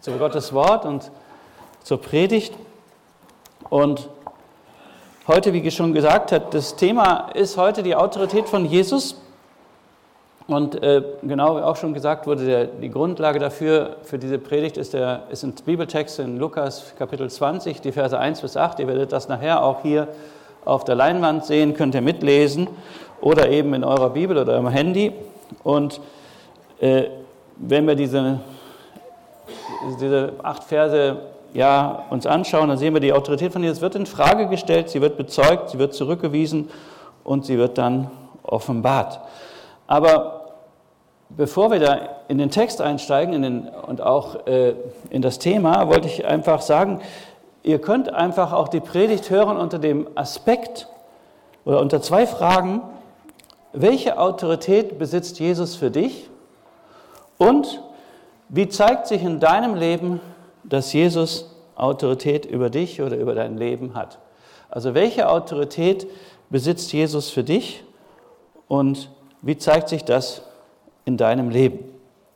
zu Gottes Wort und zur Predigt. Und heute, wie schon gesagt hat, das Thema ist heute die Autorität von Jesus. Und genau wie auch schon gesagt wurde, die Grundlage dafür, für diese Predigt ist ein Bibeltext in Lukas Kapitel 20, die Verse 1 bis 8. Ihr werdet das nachher auch hier auf der Leinwand sehen, könnt ihr mitlesen oder eben in eurer Bibel oder im Handy. Und wenn wir diese 8 Verse uns anschauen, dann sehen wir, die Autorität von Jesus wird in Frage gestellt, sie wird bezeugt, sie wird zurückgewiesen und sie wird dann offenbart. Aber bevor wir da in den Text einsteigen und auch in das Thema, wollte ich einfach sagen, ihr könnt einfach auch die Predigt hören unter dem Aspekt oder unter 2 Fragen: Welche Autorität besitzt Jesus für dich? Und wie zeigt sich in deinem Leben, dass Jesus Autorität über dich oder über dein Leben hat? Also welche Autorität besitzt Jesus für dich und wie zeigt sich das in deinem Leben?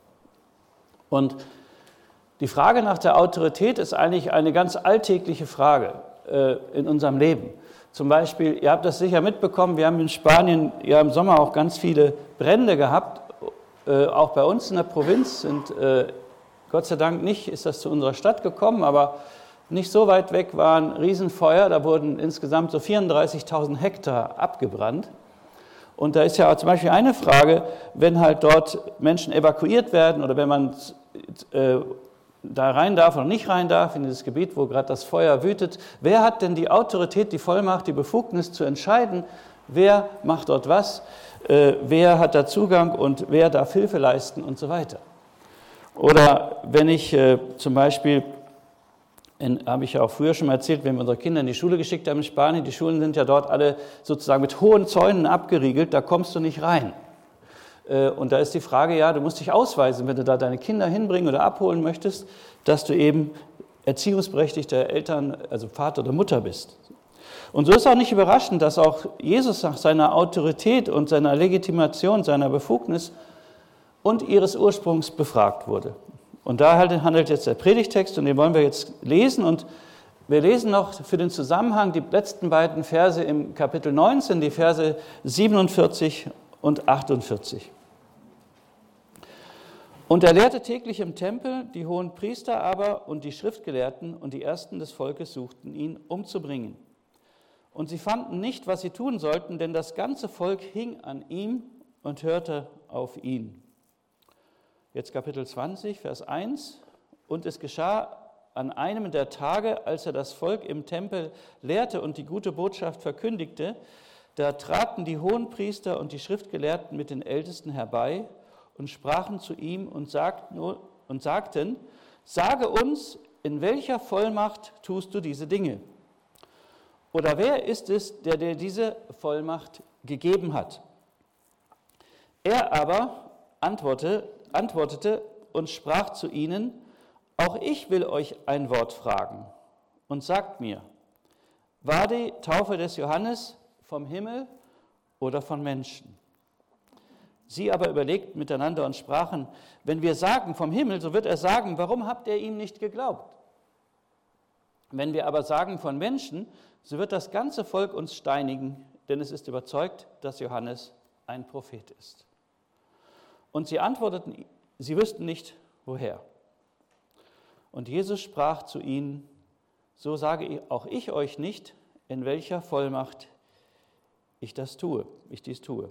Und die Frage nach der Autorität ist eigentlich eine ganz alltägliche Frage in unserem Leben. Zum Beispiel, ihr habt das sicher mitbekommen, wir haben in Spanien ja im Sommer auch ganz viele Brände gehabt. Auch bei uns in der Provinz sind, Gott sei Dank nicht, ist das zu unserer Stadt gekommen, aber nicht so weit weg war ein Riesenfeuer. Da wurden insgesamt so 34.000 Hektar abgebrannt. Und da ist ja auch zum Beispiel eine Frage, wenn halt dort Menschen evakuiert werden oder wenn man da rein darf oder nicht rein darf in dieses Gebiet, wo gerade das Feuer wütet, wer hat denn die Autorität, die Vollmacht, die Befugnis zu entscheiden, wer macht dort was, wer hat da Zugang und wer darf Hilfe leisten und so weiter. Oder wenn ich zum Beispiel, habe ich ja auch früher schon mal erzählt, wenn wir unsere Kinder in die Schule geschickt haben in Spanien, die Schulen sind ja dort alle sozusagen mit hohen Zäunen abgeriegelt, da kommst du nicht rein. Und da ist die Frage, ja, du musst dich ausweisen, wenn du da deine Kinder hinbringen oder abholen möchtest, dass du eben erziehungsberechtigter Eltern, also Vater oder Mutter bist. Und so ist auch nicht überraschend, dass auch Jesus nach seiner Autorität und seiner Legitimation, seiner Befugnis und ihres Ursprungs befragt wurde. Und da handelt jetzt der Predigtext und den wollen wir jetzt lesen. Und wir lesen noch für den Zusammenhang die letzten beiden Verse im Kapitel 19, die Verse 47 und 48. Und er lehrte täglich im Tempel, die hohen Priester aber und die Schriftgelehrten und die Ersten des Volkes suchten ihn umzubringen. Und sie fanden nicht, was sie tun sollten, denn das ganze Volk hing an ihm und hörte auf ihn. Jetzt Kapitel 20, Vers 1. Und es geschah an einem der Tage, als er das Volk im Tempel lehrte und die gute Botschaft verkündigte, da traten die Hohenpriester und die Schriftgelehrten mit den Ältesten herbei und sprachen zu ihm und sagten, sage uns, in welcher Vollmacht tust du diese Dinge? Oder wer ist es, der dir diese Vollmacht gegeben hat? Er aber antwortete und sprach zu ihnen, auch ich will euch ein Wort fragen und sagt mir, war die Taufe des Johannes vom Himmel oder von Menschen? Sie aber überlegten miteinander und sprachen, wenn wir sagen vom Himmel, so wird er sagen, warum habt ihr ihm nicht geglaubt? Wenn wir aber sagen von Menschen, so wird das ganze Volk uns steinigen, denn es ist überzeugt, dass Johannes ein Prophet ist. Und sie antworteten, sie wüssten nicht, woher. Und Jesus sprach zu ihnen, so sage auch ich euch nicht, in welcher Vollmacht ich dies tue.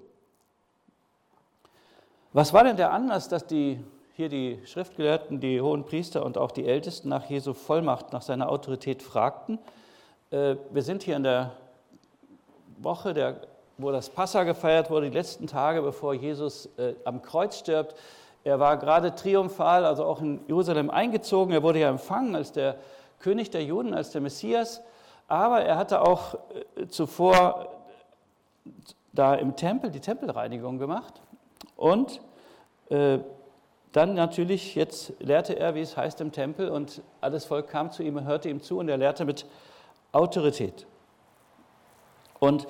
Was war denn der Anlass, dass die Schriftgelehrten, die Hohenpriester und auch die Ältesten nach Jesu Vollmacht, nach seiner Autorität fragten? Wir sind hier in der Woche, wo das Passa gefeiert wurde, die letzten Tage, bevor Jesus am Kreuz stirbt. Er war gerade triumphal, also auch in Jerusalem eingezogen. Er wurde ja empfangen als der König der Juden, als der Messias. Aber er hatte auch zuvor da im Tempel die Tempelreinigung gemacht. Und dann natürlich, jetzt lehrte er, wie es heißt, im Tempel. Und alles Volk kam zu ihm und hörte ihm zu. Und er lehrte mit Autorität. Und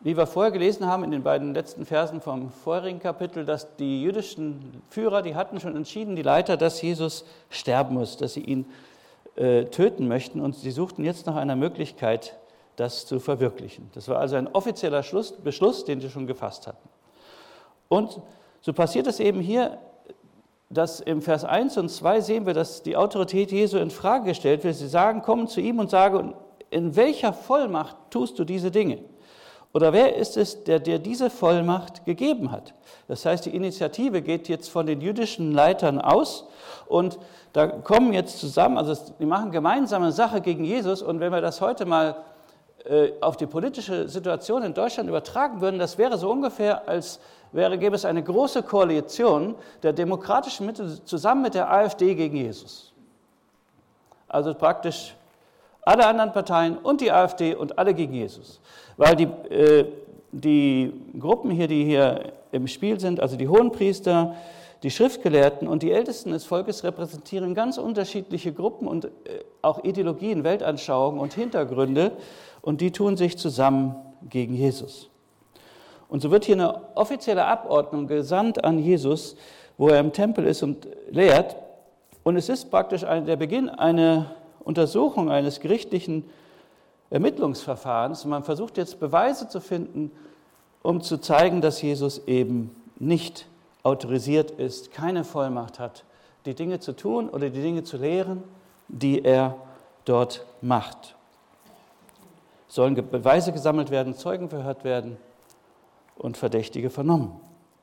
wie wir vorher gelesen haben in den beiden letzten Versen vom vorherigen Kapitel, dass die jüdischen Führer, die hatten schon entschieden, die Leiter, dass Jesus sterben muss, dass sie ihn töten möchten, und sie suchten jetzt nach einer Möglichkeit, das zu verwirklichen. Das war also ein offizieller Beschluss, den sie schon gefasst hatten. Und so passiert es eben hier, dass im Vers 1 und 2 sehen wir, dass die Autorität Jesu in Frage gestellt wird. Sie sagen, kommen zu ihm und sagen, in welcher Vollmacht tust du diese Dinge? Oder wer ist es, der dir diese Vollmacht gegeben hat? Das heißt, die Initiative geht jetzt von den jüdischen Leitern aus und da kommen jetzt zusammen, also die machen gemeinsame Sache gegen Jesus, und wenn wir das heute mal auf die politische Situation in Deutschland übertragen würden, das wäre so ungefähr, gäbe es eine große Koalition der demokratischen Mitte zusammen mit der AfD gegen Jesus. Also praktisch alle anderen Parteien und die AfD und alle gegen Jesus. Weil die Gruppen hier, die hier im Spiel sind, also die Hohenpriester, die Schriftgelehrten und die Ältesten des Volkes, repräsentieren ganz unterschiedliche Gruppen und auch Ideologien, Weltanschauungen und Hintergründe, und die tun sich zusammen gegen Jesus. Und so wird hier eine offizielle Abordnung gesandt an Jesus, wo er im Tempel ist und lehrt, und es ist praktisch der Beginn einer Untersuchung eines gerichtlichen Ermittlungsverfahrens. Man versucht jetzt Beweise zu finden, um zu zeigen, dass Jesus eben nicht autorisiert ist, keine Vollmacht hat, die Dinge zu tun oder die Dinge zu lehren, die er dort macht. Sollen Beweise gesammelt werden, Zeugen verhört werden und Verdächtige vernommen.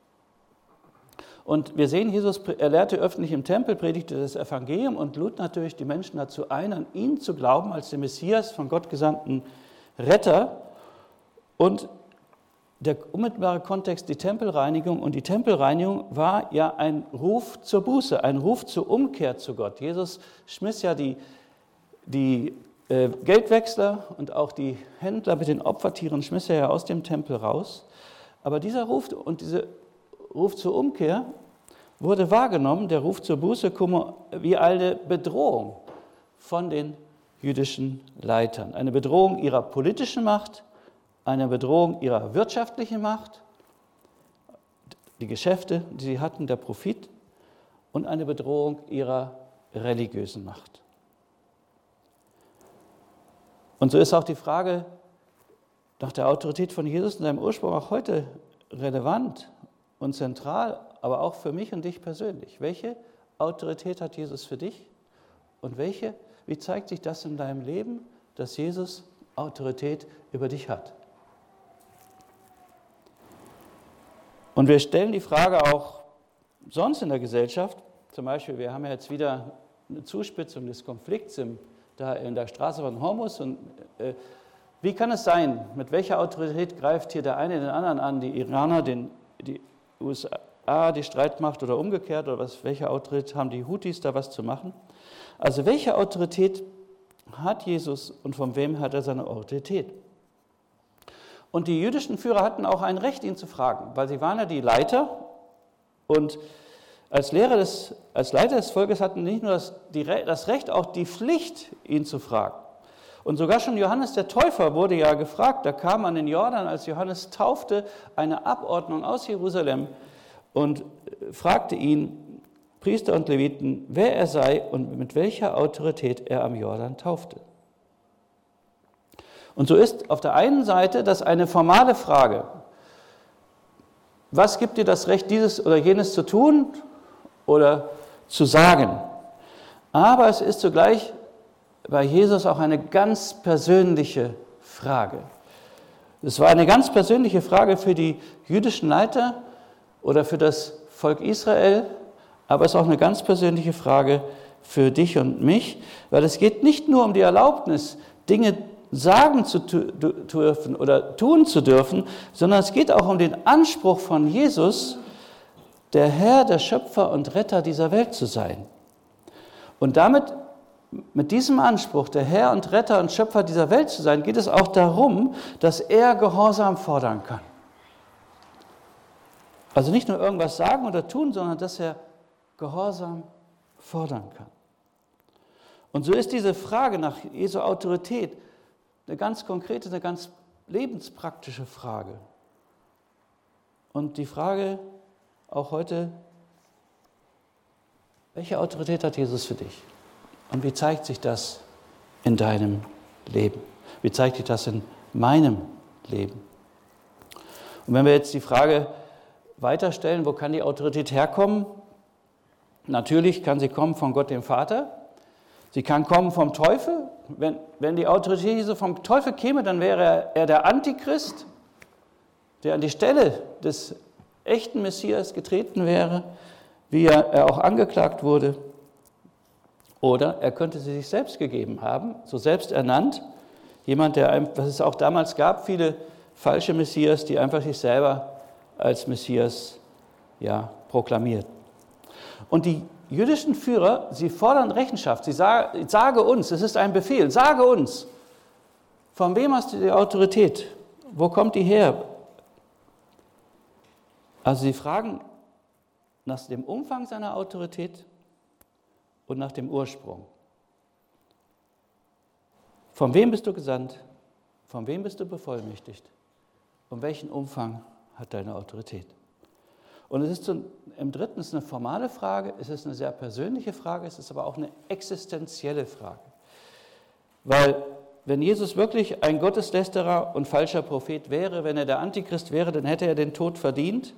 Und wir sehen, er lehrte öffentlich im Tempel, predigte das Evangelium und lud natürlich die Menschen dazu ein, an ihn zu glauben als den Messias, von Gott gesandten Retter. Und der unmittelbare Kontext, die Tempelreinigung. Und die Tempelreinigung war ja ein Ruf zur Buße, ein Ruf zur Umkehr zu Gott. Jesus schmiss ja die Geldwechsler und auch die Händler mit den Opfertieren schmiss er ja aus dem Tempel raus. Aber dieser Ruf und dieser Ruf zur Umkehr wurde wahrgenommen, der Ruf zur Buße, wie eine Bedrohung von den jüdischen Leitern. Eine Bedrohung ihrer politischen Macht, eine Bedrohung ihrer wirtschaftlichen Macht, die Geschäfte, die sie hatten, der Profit, und eine Bedrohung ihrer religiösen Macht. Und so ist auch die Frage nach der Autorität von Jesus in seinem Ursprung auch heute relevant und zentral, aber auch für mich und dich persönlich. Welche Autorität hat Jesus für dich und wie zeigt sich das in deinem Leben, dass Jesus Autorität über dich hat? Und wir stellen die Frage auch sonst in der Gesellschaft, zum Beispiel, wir haben ja jetzt wieder eine Zuspitzung des Konflikts da in der Straße von Hormuz. Und wie kann es sein, mit welcher Autorität greift hier der eine den anderen an, die Iraner, die USA, die Streitmacht, oder umgekehrt, oder welche Autorität haben die Houthis, da was zu machen? Also welche Autorität hat Jesus und von wem hat er seine Autorität? Und die jüdischen Führer hatten auch ein Recht, ihn zu fragen, weil sie waren ja die Leiter, und als Leiter des Volkes hatten nicht nur das Recht, auch die Pflicht, ihn zu fragen. Und sogar schon Johannes der Täufer wurde ja gefragt, da kam an den Jordan, als Johannes taufte, eine Abordnung aus Jerusalem und fragte ihn, Priester und Leviten, wer er sei und mit welcher Autorität er am Jordan taufte. Und so ist auf der einen Seite das eine formale Frage, was gibt dir das Recht, dieses oder jenes zu tun oder zu sagen? Aber es ist zugleich bei Jesus auch eine ganz persönliche Frage. Es war eine ganz persönliche Frage für die jüdischen Leiter oder für das Volk Israel, aber es ist auch eine ganz persönliche Frage für dich und mich, weil es geht nicht nur um die Erlaubnis, Dinge sagen zu dürfen oder tun zu dürfen, sondern es geht auch um den Anspruch von Jesus, der Herr, der Schöpfer und Retter dieser Welt zu sein. Und mit diesem Anspruch, der Herr und Retter und Schöpfer dieser Welt zu sein, geht es auch darum, dass er Gehorsam fordern kann. Also nicht nur irgendwas sagen oder tun, sondern dass er Gehorsam fordern kann. Und so ist diese Frage nach Jesu Autorität eine ganz konkrete, eine ganz lebenspraktische Frage. Und die Frage auch heute, welche Autorität hat Jesus für dich? Und wie zeigt sich das in deinem Leben? Wie zeigt sich das in meinem Leben? Und wenn wir jetzt die Frage weiterstellen, wo kann die Autorität herkommen? Natürlich kann sie kommen von Gott dem Vater. Sie kann kommen vom Teufel. Wenn die Autorität Jesu vom Teufel käme, dann wäre er der Antichrist, der an die Stelle des echten Messias getreten wäre, wie er auch angeklagt wurde. Oder er könnte sie sich selbst gegeben haben, so selbst ernannt. Jemand, was es auch damals gab, viele falsche Messias, die einfach sich selber als Messias proklamierten. Und die jüdischen Führer, sie fordern Rechenschaft. Sie sagen, sage uns, es ist ein Befehl, sage uns, von wem hast du die Autorität? Wo kommt die her? Also sie fragen nach dem Umfang seiner Autorität und nach dem Ursprung. Von wem bist du gesandt? Von wem bist du bevollmächtigt? Und welchen Umfang hat deine Autorität? Und es ist im Dritten eine formale Frage, es ist eine sehr persönliche Frage, es ist aber auch eine existenzielle Frage. Weil wenn Jesus wirklich ein Gotteslästerer und falscher Prophet wäre, wenn er der Antichrist wäre, dann hätte er den Tod verdient.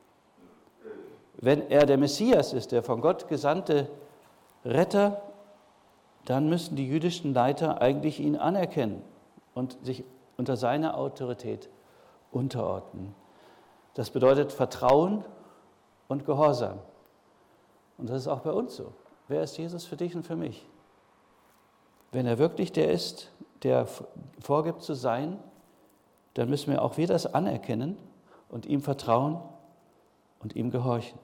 Wenn er der Messias ist, der von Gott gesandte Retter, dann müssen die jüdischen Leiter eigentlich ihn anerkennen und sich unter seine Autorität unterordnen. Das bedeutet Vertrauen und Gehorsam. Und das ist auch bei uns so. Wer ist Jesus für dich und für mich? Wenn er wirklich der ist, der vorgibt zu sein, dann müssen wir auch das anerkennen und ihm vertrauen und ihm gehorchen.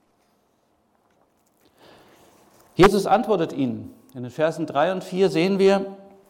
Jesus antwortet ihnen. In den Versen 3 und 4 sehen wir,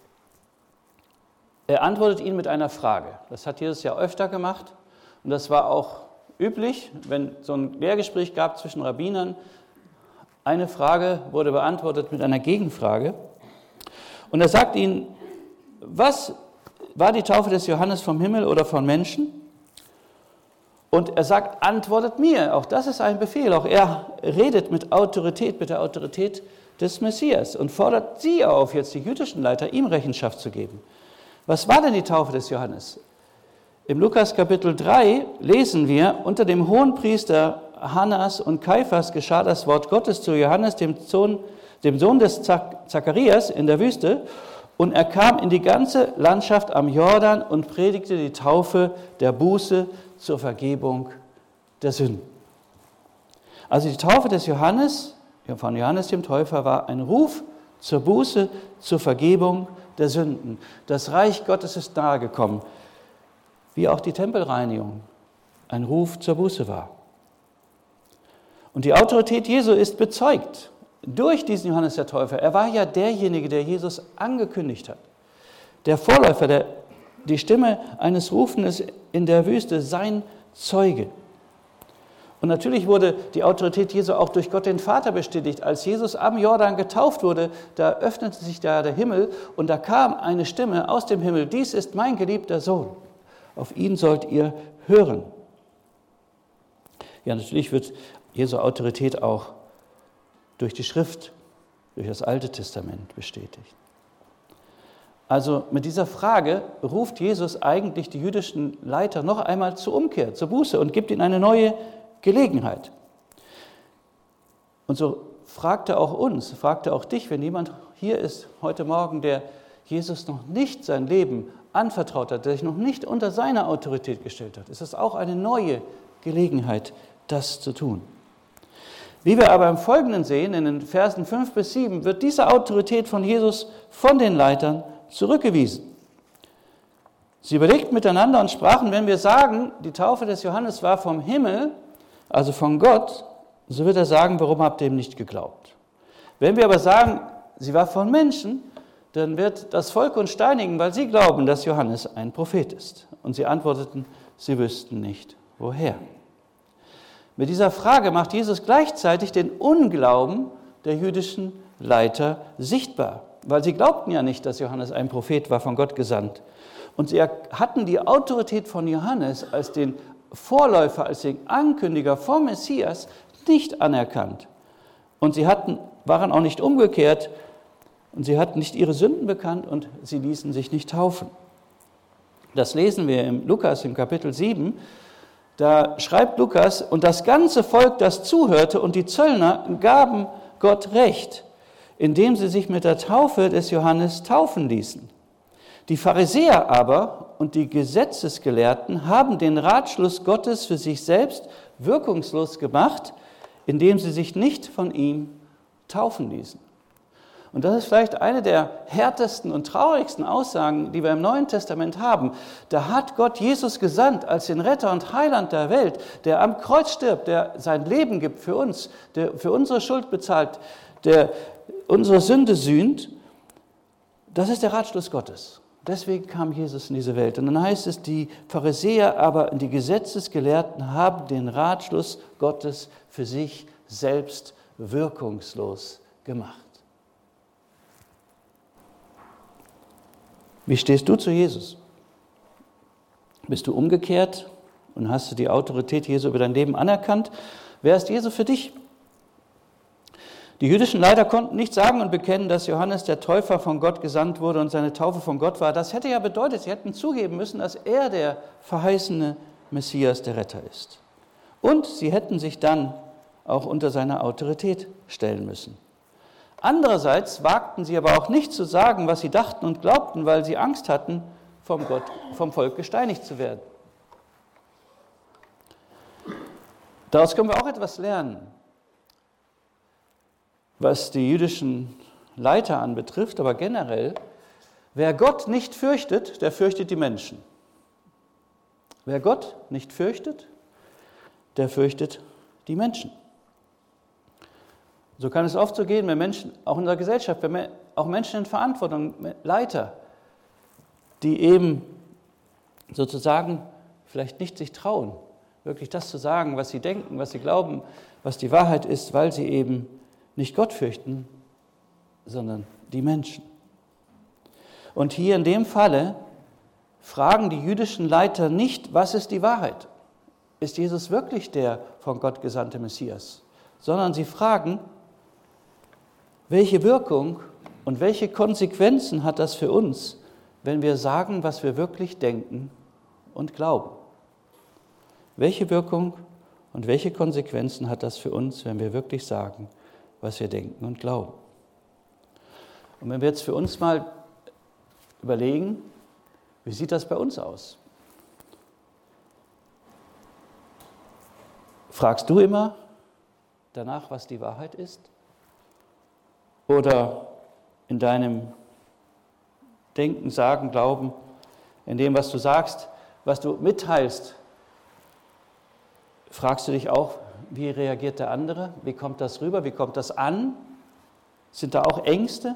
er antwortet ihnen mit einer Frage. Das hat Jesus ja öfter gemacht und das war auch üblich, wenn so ein Lehrgespräch gab zwischen Rabbinern. Eine Frage wurde beantwortet mit einer Gegenfrage. Und er sagt ihnen, was war die Taufe des Johannes vom Himmel oder von Menschen? Und er sagt, antwortet mir. Auch das ist ein Befehl. Auch er redet mit Autorität, mit der Autorität des Messias und fordert sie auf, jetzt die jüdischen Leiter, ihm Rechenschaft zu geben. Was war denn die Taufe des Johannes? Im Lukas Kapitel 3 lesen wir, unter dem Hohenpriester Hannas und Kaiphas geschah das Wort Gottes zu Johannes, dem Sohn des Zacharias in der Wüste, und er kam in die ganze Landschaft am Jordan und predigte die Taufe der Buße zur Vergebung der Sünden. Also die Taufe des Johannes, von Johannes dem Täufer, war ein Ruf zur Buße, zur Vergebung der Sünden. Das Reich Gottes ist nahegekommen, wie auch die Tempelreinigung ein Ruf zur Buße war. Und die Autorität Jesu ist bezeugt durch diesen Johannes der Täufer. Er war ja derjenige, der Jesus angekündigt hat. Der Vorläufer, die Stimme eines Rufenden in der Wüste, sein Zeuge. Und natürlich wurde die Autorität Jesu auch durch Gott den Vater bestätigt. Als Jesus am Jordan getauft wurde, da öffnete sich da der Himmel und da kam eine Stimme aus dem Himmel: Dies ist mein geliebter Sohn, auf ihn sollt ihr hören. Ja, natürlich wird Jesu Autorität auch durch die Schrift, durch das Alte Testament bestätigt. Also mit dieser Frage ruft Jesus eigentlich die jüdischen Leiter noch einmal zur Umkehr, zur Buße und gibt ihnen eine neue Gelegenheit. Und so fragt er auch uns, fragt er auch dich, wenn jemand hier ist heute Morgen, der Jesus noch nicht sein Leben anvertraut hat, der sich noch nicht unter seine Autorität gestellt hat, ist es auch eine neue Gelegenheit, das zu tun. Wie wir aber im Folgenden sehen, in den Versen 5 bis 7, wird diese Autorität von Jesus von den Leitern zurückgewiesen. Sie überlegten miteinander und sprachen, wenn wir sagen, die Taufe des Johannes war vom Himmel, also von Gott, so wird er sagen, warum habt ihr ihm nicht geglaubt? Wenn wir aber sagen, sie war von Menschen, dann wird das Volk uns steinigen, weil sie glauben, dass Johannes ein Prophet ist. Und sie antworteten, sie wüssten nicht, woher. Mit dieser Frage macht Jesus gleichzeitig den Unglauben der jüdischen Leiter sichtbar, weil sie glaubten ja nicht, dass Johannes ein Prophet war, von Gott gesandt. Und sie hatten die Autorität von Johannes als den Vorläufer, als den Ankündiger vom Messias nicht anerkannt. Und sie waren auch nicht umgekehrt und sie hatten nicht ihre Sünden bekannt und sie ließen sich nicht taufen. Das lesen wir im Lukas im Kapitel 7. Da schreibt Lukas, und das ganze Volk, das zuhörte und die Zöllner, gaben Gott Recht, indem sie sich mit der Taufe des Johannes taufen ließen. Die Pharisäer aber und die Gesetzesgelehrten haben den Ratschluss Gottes für sich selbst wirkungslos gemacht, indem sie sich nicht von ihm taufen ließen. Und das ist vielleicht eine der härtesten und traurigsten Aussagen, die wir im Neuen Testament haben. Da hat Gott Jesus gesandt als den Retter und Heiland der Welt, der am Kreuz stirbt, der sein Leben gibt für uns, der für unsere Schuld bezahlt, der unsere Sünde sühnt. Das ist der Ratschluss Gottes. Deswegen kam Jesus in diese Welt. Und dann heißt es, die Pharisäer aber und die Gesetzesgelehrten haben den Ratschluss Gottes für sich selbst wirkungslos gemacht. Wie stehst du zu Jesus? Bist du umgekehrt und hast du die Autorität Jesu über dein Leben anerkannt? Wer ist Jesus für dich? Die jüdischen Leiter konnten nicht sagen und bekennen, dass Johannes der Täufer von Gott gesandt wurde und seine Taufe von Gott war. Das hätte ja bedeutet, sie hätten zugeben müssen, dass er der verheißene Messias, der Retter ist. Und sie hätten sich dann auch unter seine Autorität stellen müssen. Andererseits wagten sie aber auch nicht zu sagen, was sie dachten und glaubten, weil sie Angst hatten, vom Volk gesteinigt zu werden. Daraus können wir auch etwas lernen, was die jüdischen Leiter anbetrifft, aber generell, wer Gott nicht fürchtet, der fürchtet die Menschen. Wer Gott nicht fürchtet, der fürchtet die Menschen. So kann es oft so gehen, wenn Menschen, auch in der Gesellschaft, wenn auch Menschen in Verantwortung, Leiter, die eben sozusagen vielleicht nicht sich trauen, wirklich das zu sagen, was sie denken, was sie glauben, was die Wahrheit ist, weil sie eben nicht Gott fürchten, sondern die Menschen. Und hier in dem Falle fragen die jüdischen Leiter nicht, was ist die Wahrheit? Ist Jesus wirklich der von Gott gesandte Messias? Sondern sie fragen, welche Wirkung und welche Konsequenzen hat das für uns, wenn wir sagen, was wir wirklich denken und glauben? Welche Wirkung und welche Konsequenzen hat das für uns, wenn wir wirklich sagen, was wir denken und glauben? Und wenn wir jetzt für uns mal überlegen, wie sieht das bei uns aus? Fragst du immer danach, was die Wahrheit ist? Oder in deinem Denken, Sagen, Glauben, in dem, was du sagst, was du mitteilst, fragst du dich auch, wie reagiert der andere? Wie kommt das rüber? Wie kommt das an? Sind da auch Ängste?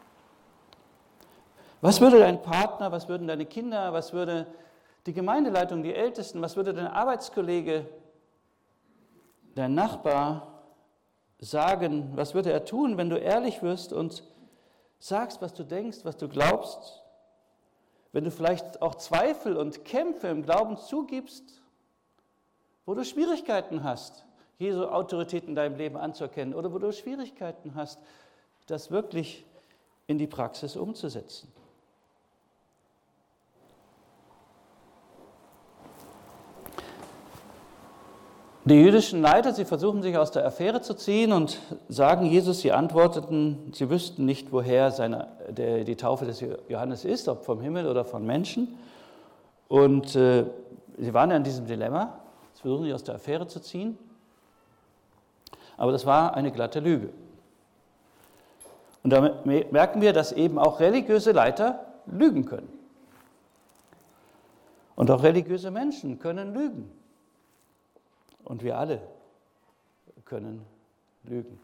Was würde dein Partner, was würden deine Kinder, was würde die Gemeindeleitung, die Ältesten, was würde dein Arbeitskollege, dein Nachbar sagen, was würde er tun, wenn du ehrlich wirst und sagst, was du denkst, was du glaubst? Wenn du vielleicht auch Zweifel und Kämpfe im Glauben zugibst, wo du Schwierigkeiten hast, Jesu Autorität in deinem Leben anzuerkennen oder wo du Schwierigkeiten hast, das wirklich in die Praxis umzusetzen. Die jüdischen Leiter, sie versuchen sich aus der Affäre zu ziehen und sagen Jesus, sie antworteten, sie wüssten nicht, woher die Taufe des Johannes ist, ob vom Himmel oder von Menschen. Und sie waren ja in diesem Dilemma, sie versuchen sich aus der Affäre zu ziehen. Aber das war eine glatte Lüge. Und damit merken wir, dass eben auch religiöse Leiter lügen können. Und auch religiöse Menschen können lügen. Und wir alle können lügen.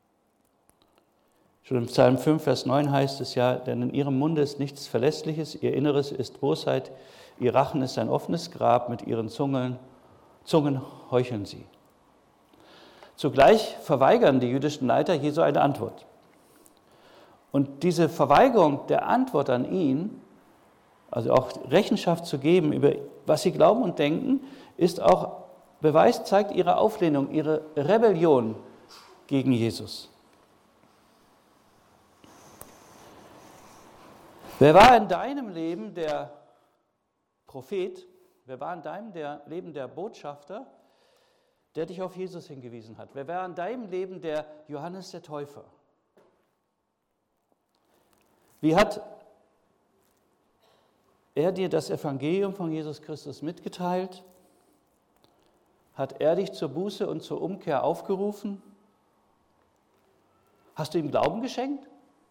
Schon im Psalm 5, Vers 9 heißt es ja, denn in ihrem Munde ist nichts Verlässliches, ihr Inneres ist Bosheit, ihr Rachen ist ein offenes Grab, mit ihren Zungen heucheln sie. Zugleich verweigern die jüdischen Leiter Jesu eine Antwort. Und diese Verweigerung der Antwort an ihn, also auch Rechenschaft zu geben über was sie glauben und denken, ist auch Beweis, zeigt ihre Auflehnung, ihre Rebellion gegen Jesus. Wer war in deinem Leben der Prophet? Wer war in deinem Leben der Botschafter, der dich auf Jesus hingewiesen hat? Wer war in deinem Leben der Johannes der Täufer? Wie hat er dir das Evangelium von Jesus Christus mitgeteilt? Hat er dich zur Buße und zur Umkehr aufgerufen? Hast du ihm Glauben geschenkt?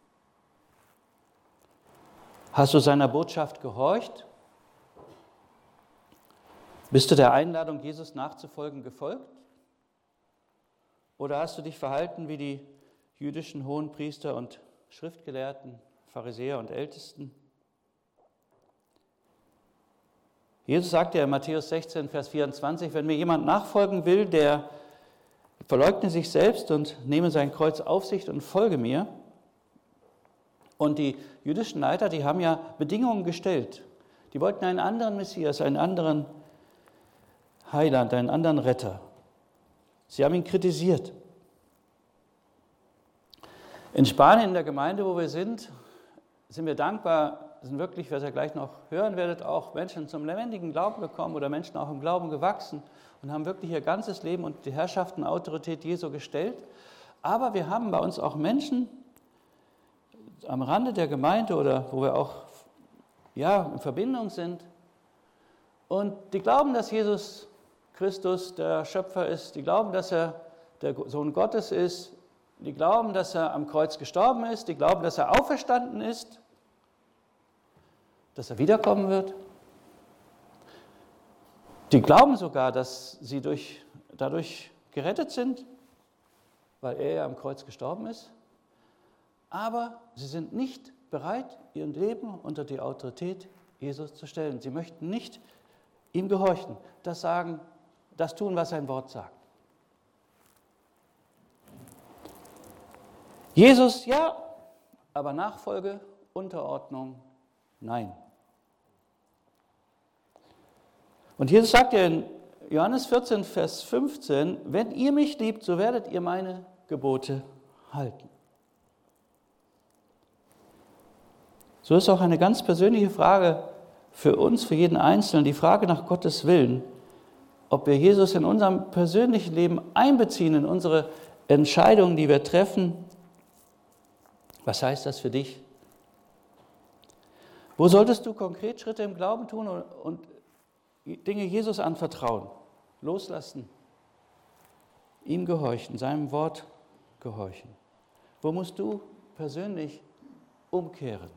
Hast du seiner Botschaft gehorcht? Bist du der Einladung, Jesus nachzufolgen, gefolgt? Oder hast du dich verhalten wie die jüdischen Hohenpriester und Schriftgelehrten, Pharisäer und Ältesten? Jesus sagt ja in Matthäus 16, Vers 24, wenn mir jemand nachfolgen will, der verleugne sich selbst und nehme sein Kreuz auf sich und folge mir. Und die jüdischen Leiter, die haben ja Bedingungen gestellt. Die wollten einen anderen Messias, einen anderen Heiland, einen anderen Retter. Sie haben ihn kritisiert. In Spanien, in der Gemeinde, wo wir sind wir dankbar, sind wirklich, was ihr gleich noch hören werdet, auch Menschen zum lebendigen Glauben gekommen oder Menschen auch im Glauben gewachsen und haben wirklich ihr ganzes Leben unter die Herrschaft und Autorität Jesu gestellt. Aber wir haben bei uns auch Menschen am Rande der Gemeinde oder wo wir auch in Verbindung sind und die glauben, dass Jesus Christus der Schöpfer ist, die glauben, dass er der Sohn Gottes ist, die glauben, dass er am Kreuz gestorben ist, die glauben, dass er auferstanden ist, dass er wiederkommen wird. Die glauben sogar, dass sie dadurch gerettet sind, weil er ja am Kreuz gestorben ist. Aber sie sind nicht bereit, ihr Leben unter die Autorität Jesus zu stellen. Sie möchten nicht ihm gehorchen, das tun, was sein Wort sagt. Jesus, ja, aber Nachfolge, Unterordnung, nein. Und Jesus sagt ja in Johannes 14, Vers 15, wenn ihr mich liebt, so werdet ihr meine Gebote halten. So ist auch eine ganz persönliche Frage für uns, für jeden Einzelnen, die Frage nach Gottes Willen, ob wir Jesus in unserem persönlichen Leben einbeziehen, in unsere Entscheidungen, die wir treffen. Was heißt das für dich? Wo solltest du konkret Schritte im Glauben tun und Dinge Jesus anvertrauen, loslassen, ihm gehorchen, seinem Wort gehorchen? Wo musst du persönlich umkehren?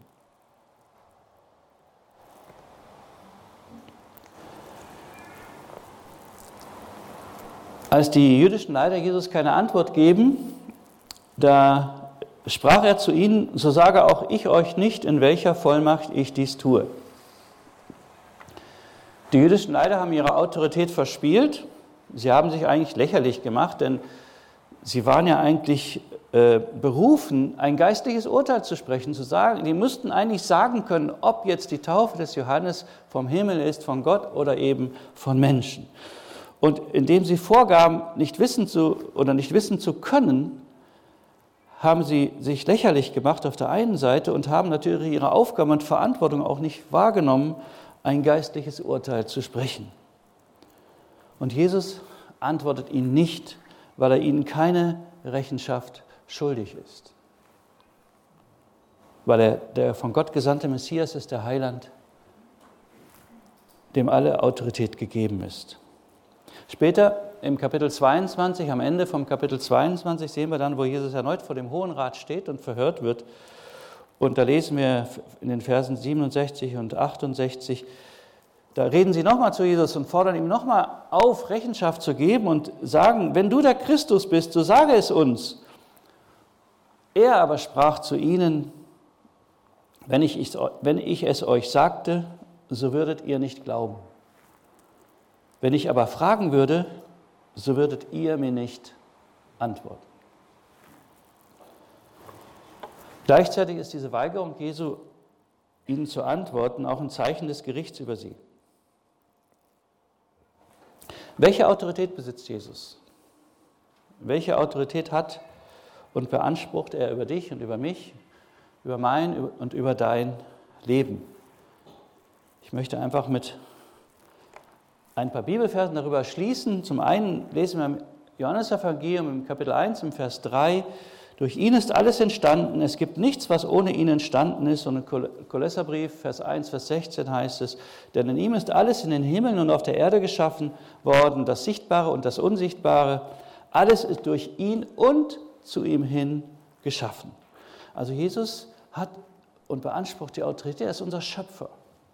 Als die jüdischen Leiter Jesus keine Antwort geben, da sprach er zu ihnen, so sage auch ich euch nicht, in welcher Vollmacht ich dies tue. Die jüdischen Leiter haben ihre Autorität verspielt. Sie haben sich eigentlich lächerlich gemacht, denn sie waren ja eigentlich berufen, ein geistliches Urteil zu sprechen, zu sagen. Die müssten eigentlich sagen können, ob jetzt die Taufe des Johannes vom Himmel ist, von Gott oder eben von Menschen. Und indem sie vorgaben, nicht wissen zu können, haben sie sich lächerlich gemacht auf der einen Seite und haben natürlich ihre Aufgabe und Verantwortung auch nicht wahrgenommen, ein geistliches Urteil zu sprechen. Und Jesus antwortet ihnen nicht, weil er ihnen keine Rechenschaft schuldig ist. Weil er der von Gott gesandte Messias ist, der Heiland, dem alle Autorität gegeben ist. Später im Kapitel 22, am Ende vom Kapitel 22 sehen wir dann, wo Jesus erneut vor dem Hohen Rat steht und verhört wird. Und da lesen wir in den Versen 67 und 68, da reden sie nochmal zu Jesus und fordern ihm nochmal auf, Rechenschaft zu geben und sagen, wenn du der Christus bist, so sage es uns. Er aber sprach zu ihnen, wenn ich es euch sagte, so würdet ihr nicht glauben. Wenn ich aber fragen würde, so würdet ihr mir nicht antworten. Gleichzeitig ist diese Weigerung Jesu ihnen zu antworten, auch ein Zeichen des Gerichts über sie. Welche Autorität besitzt Jesus? Welche Autorität hat und beansprucht er über dich und über mich, über mein und über dein Leben? Ich möchte einfach mit ein paar Bibelversen darüber schließen. Zum einen lesen wir im Johannesevangelium im Kapitel 1 im Vers 3, durch ihn ist alles entstanden, es gibt nichts, was ohne ihn entstanden ist. Und im Kolosserbrief, Vers 1, Vers 16 heißt es, denn in ihm ist alles in den Himmeln und auf der Erde geschaffen worden, das Sichtbare und das Unsichtbare. Alles ist durch ihn und zu ihm hin geschaffen. Also Jesus hat und beansprucht die Autorität, er ist unser Schöpfer.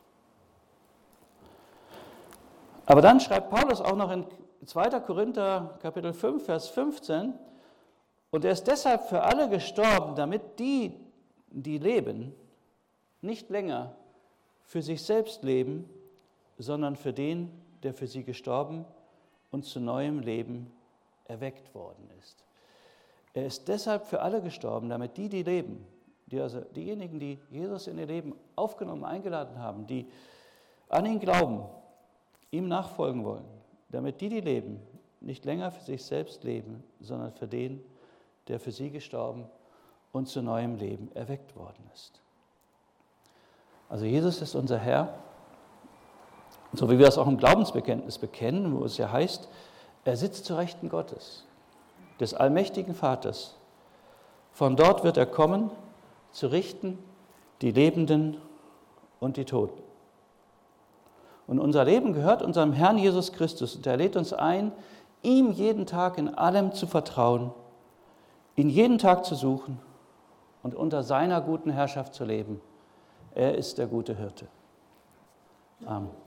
Aber dann schreibt Paulus auch noch in 2. Korinther Kapitel 5, Vers 15, und er ist deshalb für alle gestorben, damit die leben, nicht länger für sich selbst leben, sondern für den, der für sie gestorben und zu neuem Leben erweckt worden ist. Er ist deshalb für alle gestorben, damit die leben, also diejenigen, die Jesus in ihr Leben aufgenommen, eingeladen haben, die an ihn glauben, ihm nachfolgen wollen, damit die leben, nicht länger für sich selbst leben, sondern für den, der für sie gestorben und zu neuem Leben erweckt worden ist. Also Jesus ist unser Herr, so wie wir das auch im Glaubensbekenntnis bekennen, wo es ja heißt, er sitzt zur Rechten Gottes, des allmächtigen Vaters. Von dort wird er kommen, zu richten die Lebenden und die Toten. Und unser Leben gehört unserem Herrn Jesus Christus und er lädt uns ein, ihm jeden Tag in allem zu vertrauen, ihn jeden Tag zu suchen und unter seiner guten Herrschaft zu leben. Er ist der gute Hirte. Amen.